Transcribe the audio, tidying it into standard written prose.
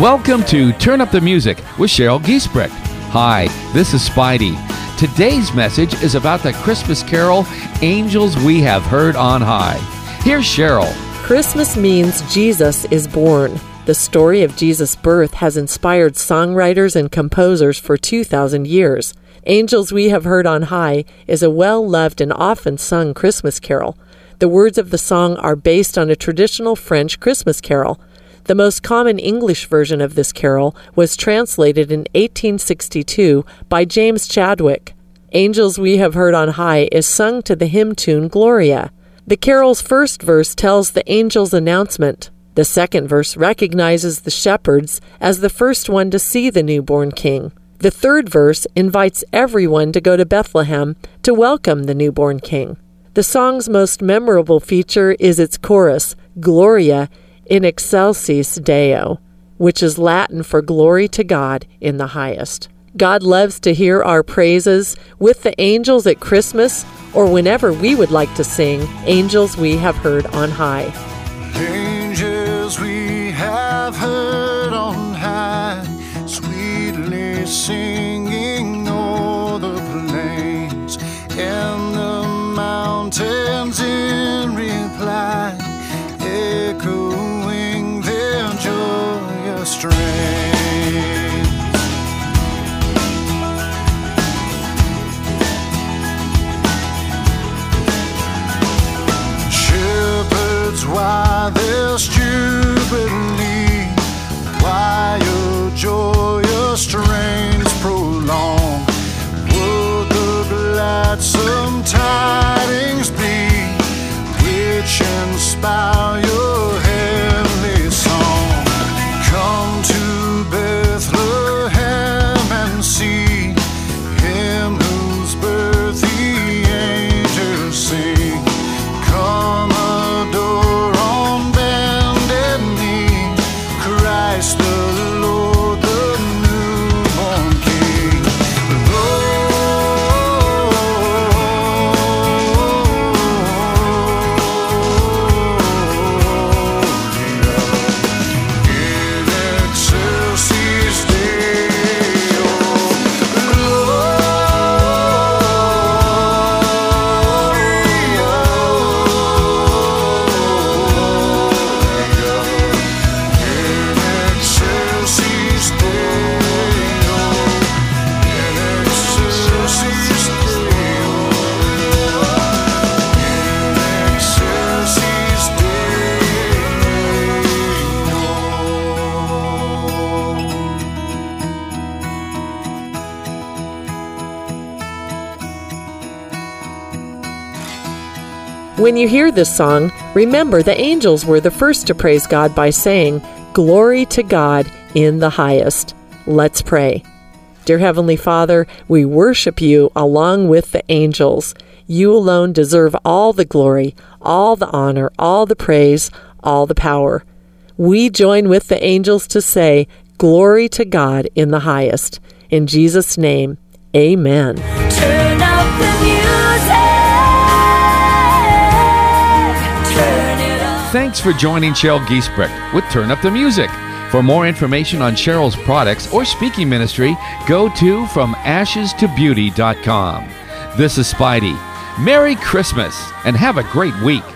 Welcome to Turn Up the Music with Cheryl Giesbrecht. Hi, this is Spidey. Today's message is about the Christmas carol, Angels We Have Heard on High. Here's Cheryl. Christmas means Jesus is born. The story of Jesus' birth has inspired songwriters and composers for 2,000 years. Angels We Have Heard on High is a well-loved and often sung Christmas carol. The words of the song are based on a traditional French Christmas carol. The most common English version of this carol was translated in 1862 by James Chadwick. Angels We Have Heard on High is sung to the hymn tune Gloria. The carol's first verse tells the angel's announcement. The second verse recognizes the shepherds as the first one to see the newborn king. The third verse invites everyone to go to Bethlehem to welcome the newborn king. The song's most memorable feature is its chorus, Gloria in excelsis Deo, which is Latin for glory to God in the highest. God loves to hear our praises with the angels at Christmas or whenever we would like to sing Angels We Have Heard on High. Angels we have heard on high, sweetly singing o'er the plains and the mountains in reply, echoing their joyous strains. Shepherds, why this jubilee? Why your joyous strains prolong? Would the gladsome tidings be which inspire your heavenly song? Come to Bethlehem and see him whose birth the angels sing. Come adore on bended knee Christ the Lord, the newborn King. In excelsis Deo, in excelsis Deo, in excelsis Deo, in excelsis When you hear this song, remember the angels were the first to praise God by saying, Glory to God in the highest. Let's pray. Dear Heavenly Father, we worship you along with the angels. You alone deserve all the glory, all the honor, all the praise, all the power. We join with the angels to say, Glory to God in the highest. In Jesus' name, amen. Turn up the music. Turn it up. Thanks for joining Cheryl Giesbrecht with Turn Up the Music. For more information on Cheryl's products or speaking ministry, go to FromAshesToBeauty.com. This is Spidey. Merry Christmas and have a great week.